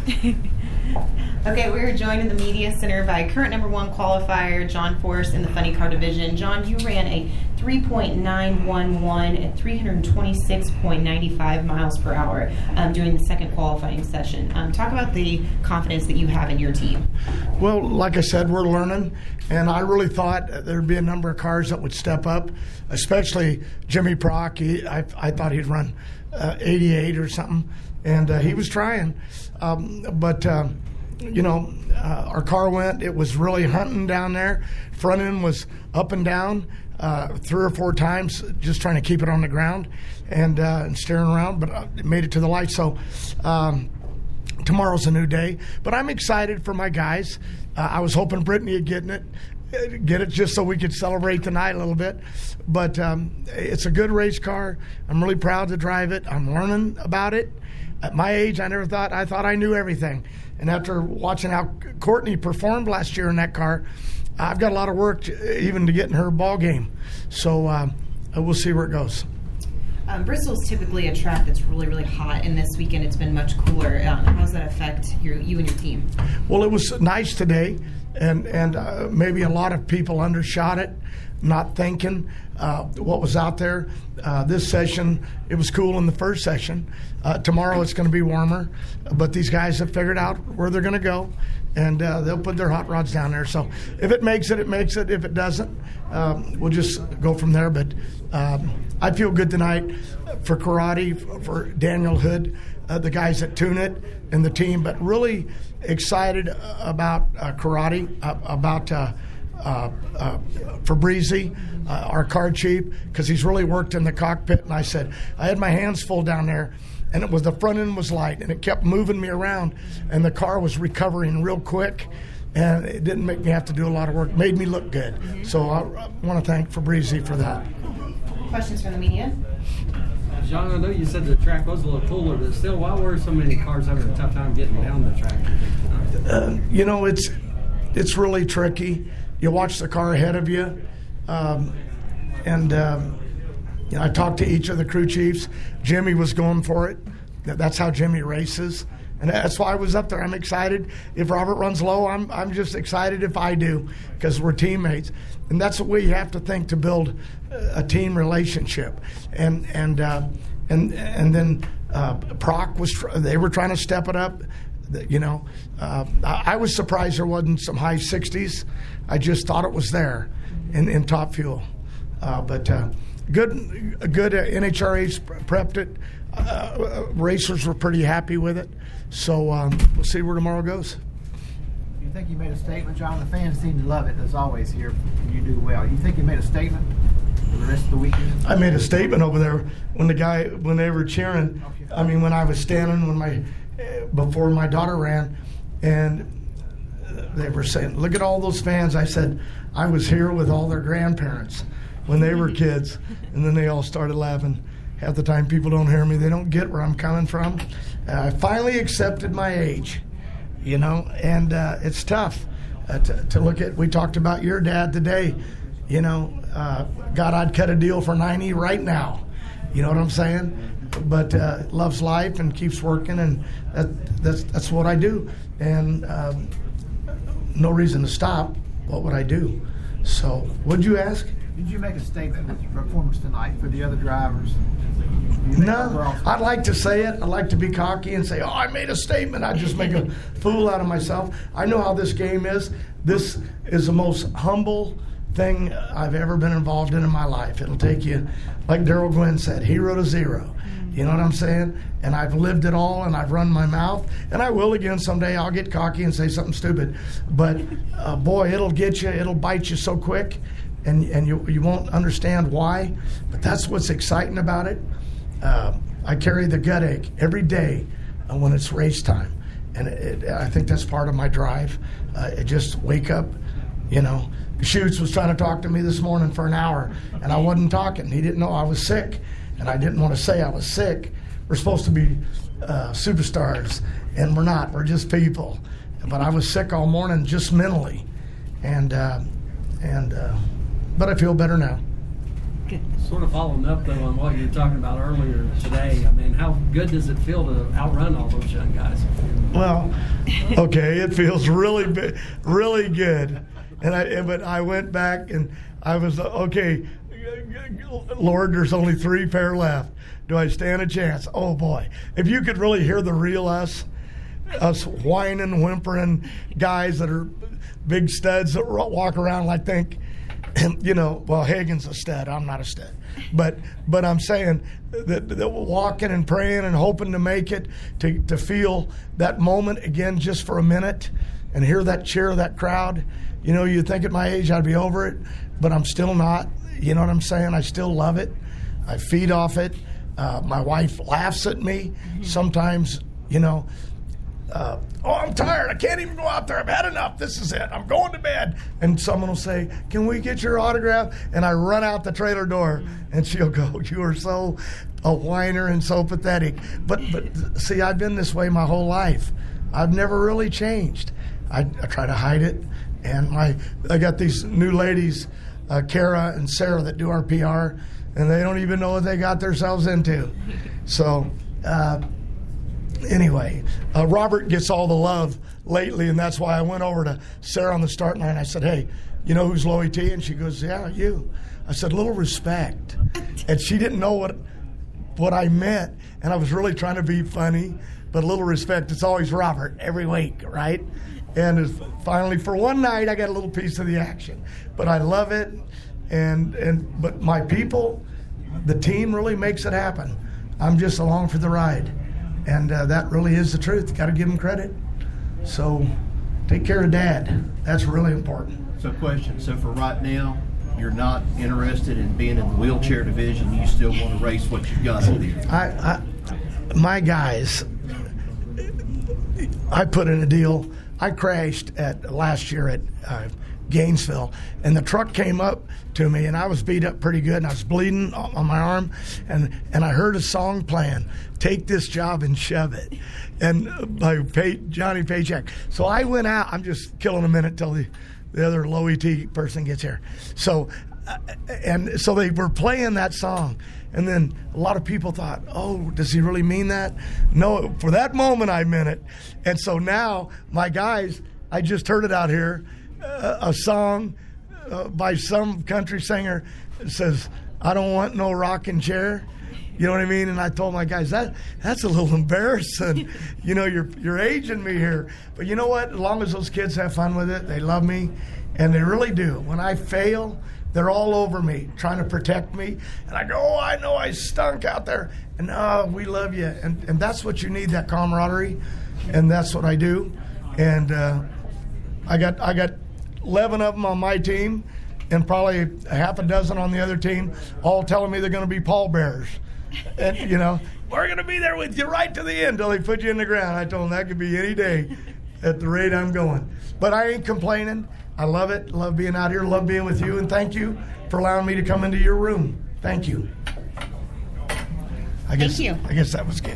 Okay, we're joined in the media center by current number one qualifier, John Force, in the funny car division. John, you ran a 3.911 at 326.95 miles per hour during the second qualifying session. Talk about the confidence that you have in your team. Well, like I said, we're learning, and I really thought there'd be a number of cars that would step up, especially Jimmy Prock. I thought he'd run 88 or something, and he was trying. Our car went. It was really hunting down there. Front end was up and down 3 or 4 times, just trying to keep it on the ground and steering around, but it made it to the light. So tomorrow's a new day. But I'm excited for my guys. I was hoping Brittany would get it just so we could celebrate tonight a little bit. But it's a good race car. I'm really proud to drive it. I'm learning about it. At my age, I thought I knew everything. And after watching how Courtney performed last year in that car, I've got a lot of work even to get in her ball game. So we'll see where it goes. Bristol's typically a track that's really, really hot, and this weekend it's been much cooler. How does that affect you and your team? Well, it was nice today, and maybe a lot of people undershot it, not thinking what was out there. This session, it was cool in the first session. Tomorrow it's going to be warmer, but these guys have figured out where they're going to go, and they'll put their hot rods down there. So if it makes it, it makes it. If it doesn't, we'll just go from there. But I feel good tonight for Karate, for Daniel Hood, the guys that tune it, and the team, but really excited about Karate, about Fabrizi, our car chief, because he's really worked in the cockpit. And I said, I had my hands full down there, and it was the front end was light, and it kept moving me around, and the car was recovering real quick, and it didn't make me have to do a lot of work. Made me look good. Mm-hmm. So I want to thank Fabrizi for that. Questions from the media? John, I know you said the track was a little cooler, but still, why were so many cars having a tough time getting down the track? It's really tricky. You watch the car ahead of you, I talked to each of the crew chiefs. Jimmy was going for it. That's how Jimmy races, and that's why I was up there. I'm excited. If Robert runs low, I'm just excited if I do, because we're teammates, and that's the way you have to think to build a team relationship. And then Proc they were trying to step it up. I was surprised there wasn't some high 60s. I just thought it was there in Top Fuel. But good NHRA's prepped it. Racers were pretty happy with it. So we'll see where tomorrow goes. You think you made a statement, John? The fans seem to love it, as always, here when you do well. You think you made a statement for the rest of the weekend? I made a statement over there when they were cheering. Okay. I mean, when I was standing before my daughter ran, and they were saying, look at all those fans. I said, I was here with all their grandparents when they were kids. And then they all started laughing. Half the time people don't hear me. They don't get where I'm coming from. I finally accepted my age, and it's tough to look at. We talked about your dad today. God, I'd cut a deal for 90 right now. You know what I'm saying? But loves life and keeps working, and that's what I do. And no reason to stop. What would I do? So, what'd you ask? Did you make a statement with your performance tonight for the other drivers? No, I'd like to say it. I'd like to be cocky and say, I made a statement. I'd just make a fool out of myself. I know how this game is. This is the most humble thing I've ever been involved in my life. It'll take you, like Daryl Gwynn said, 0 to 0. You know what I'm saying? And I've lived it all, and I've run my mouth, and I will again someday. I'll get cocky and say something stupid. But, boy, it'll get you. It'll bite you so quick, and you won't understand why. But that's what's exciting about it. I carry the gut ache every day when it's race time. And I think that's part of my drive. It just wake up, Schutz was trying to talk to me this morning for an hour, and I wasn't talking. He didn't know I was sick, and I didn't want to say I was sick. We're supposed to be superstars, and we're not. We're just people. But I was sick all morning, just mentally, but I feel better now. Sort of following up though on what you were talking about earlier today. I mean, how good does it feel to outrun all those young guys? Well, okay, it feels really, really good. But I went back and I was okay. Lord, there's only 3 pair left. Do I stand a chance? Oh boy, if you could really hear the real us whining, whimpering guys that are big studs that walk around like think, well, Hagen's a stud. I'm not a stud. But I'm saying that walking and praying and hoping to make it, to feel that moment again just for a minute and hear that cheer of that crowd. You think at my age I'd be over it, but I'm still not. You know what I'm saying? I still love it. I feed off it. My wife laughs at me sometimes, I'm tired. I can't even go out there. I've had enough. This is it. I'm going to bed. And someone will say, can we get your autograph? And I run out the trailer door, and she'll go, you are so a whiner and so pathetic. But see, I've been this way my whole life. I've never really changed. I try to hide it. And I got these new ladies, Kara and Sarah, that do our PR, and they don't even know what they got themselves into. So, anyway, Robert gets all the love lately, and that's why I went over to Sarah on the start line. I said, hey, you know who's Loie T? And she goes, yeah, you. I said, a little respect. And she didn't know what I meant, and I was really trying to be funny, but a little respect. It's always Robert every week, right? And finally, for one night, I got a little piece of the action. But I love it, but my people, the team really makes it happen. I'm just along for the ride. And that really is the truth. Got to give them credit. So take care of Dad. That's really important. So question. So for right now, you're not interested in being in the wheelchair division. You still want to race what you've got in there. My guys, I put in a deal. I crashed last year at Gainesville, and the truck came up to me, and I was beat up pretty good, and I was bleeding on my arm, and I heard a song playing, "Take This Job and Shove It," and by Johnny Paycheck. So I went out. I'm just killing a minute till the other Loie T person gets here. So they were playing that song. And then a lot of people thought, oh, does he really mean that? No, for that moment I meant it. And so now my guys, I just heard it out here, a song by some country singer that says, I don't want no rocking chair. You know what I mean? And I told my guys, that's a little embarrassing. You're aging me here. But you know what? As long as those kids have fun with it, they love me, and they really do. When I fail, they're all over me, trying to protect me. And I go, I know I stunk out there. And, we love you. And that's what you need, that camaraderie. And that's what I do. And I got 11 of them on my team and probably a half a dozen on the other team, all telling me they're going to be pallbearers. And, we're going to be there with you right to the end till they put you in the ground. I told them that could be any day at the rate I'm going. But I ain't complaining. I love it. Love being out here. Love being with you. And thank you for allowing me to come into your room. Thank you. I guess that was good.